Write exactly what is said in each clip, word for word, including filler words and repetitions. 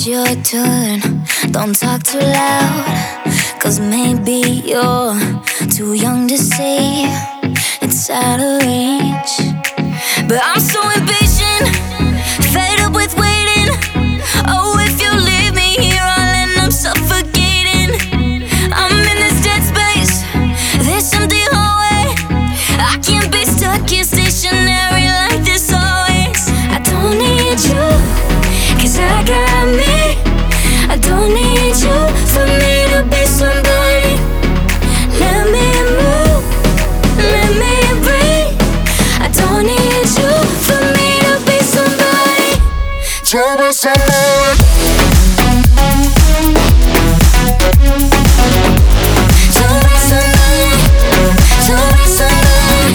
it's your turn. Don't talk too loud, cause maybe you're too young to see it's out of reach. But I'm so impatient, fed up with waiting. Oh, if you leave me here, I'll end up suffocating. I'm in this dead space, this empty hallway. I can't be stuck here stationary like this always. I don't need you, cause I got me. I don't need you for me to be somebody. Let me move, let me breathe. I don't need you for me to be somebody. To be somebody. To be somebody. To be somebody.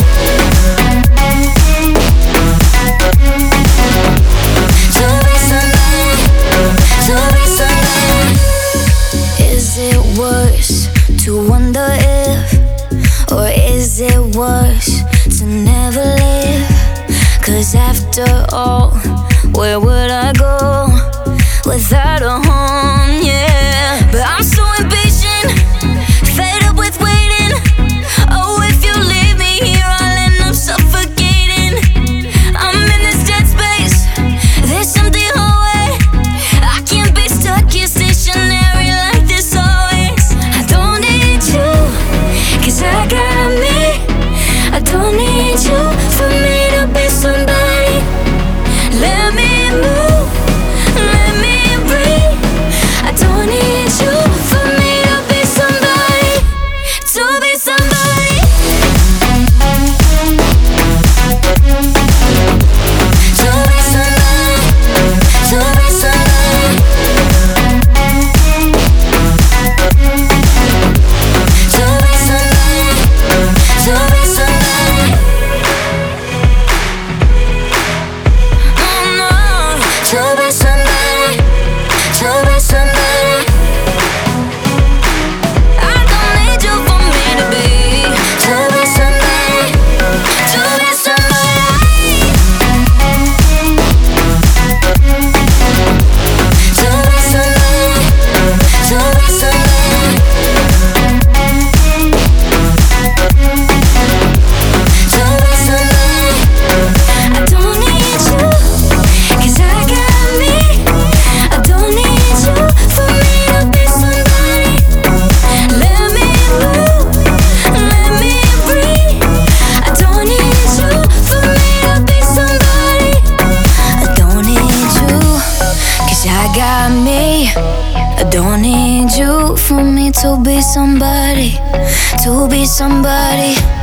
To be somebody. To be somebody. Is it worse to wonder if, or is it worse to never live? Cause after all, where would I go without a home? Yeah, but I'm so impatient, fed up with waiting. Oh, if you leave me here, I'll end up suffocating. I'm in this dead space, this empty hallway. I can't be stuck here stationary like this always. I don't need you, cause I got me. I don't need you for me to be somebody. Let me move, let me breathe. I don't need you for me to be somebody. To be somebody. To be somebody. To be somebody. To be somebody. To be somebody. Oh no. To be somebody. To be somebody. I don't need you for me to be. To be somebody. To be somebody. To be somebody. To be somebody. To be somebody. I don't need you, cause I got me. I don't need you for me to be somebody. Let me move, let me breathe. I don't need you for me to be somebody. I don't need you, cause I got me. I don't need you for me to be somebody, to be somebody.